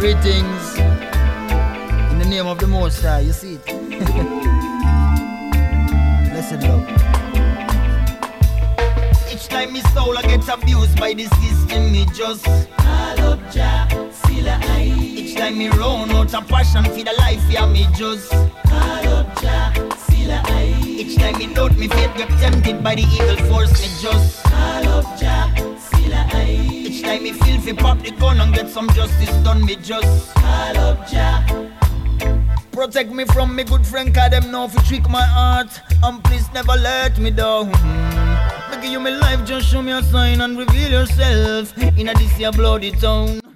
Greetings in the name of the Most High. You see it? Blessed love. Each time me soul gets abused by the system, me just call up Jah, Sila I. Each time me run out of passion for the life, yeah, me just call up Jah, Sila I. Each time me doubt me faith get tempted by the evil force, me just call up Jah, Sila I. Each time me feel fi pop the gun and get some justice done, me just call up Jah. Protect me from me good friend, cause them know fi trick my heart. And please never let me down. Give you my life, just show me a sign and reveal yourself in a this here bloody town.